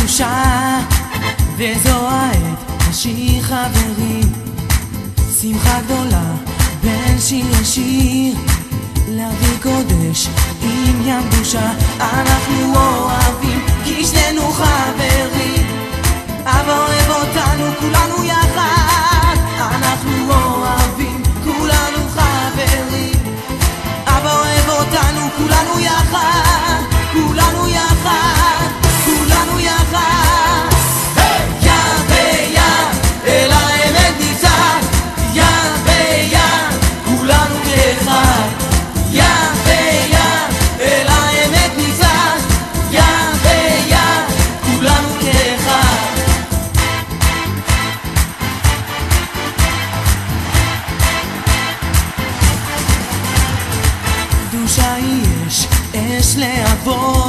קדושה, וזו העת לשיר חברים, שמחה גדולה בין שיר לשיר, להביא קודש עם ים קדושה. אנחנו אוהבים כי שנינו חברים, אבא אוהב אותנו כולנו יחד. אנחנו אוהבים כולנו חברים, אבא אוהב אותנו כולנו יחד, כולנו יחד, כולנו יחד. יד ביד אל האמת נצעד, יד ביד כולנו כאחד, יד ביד אל האמת נצעד, יד ביד כולנו כאחד. קדושה יש אש להבות,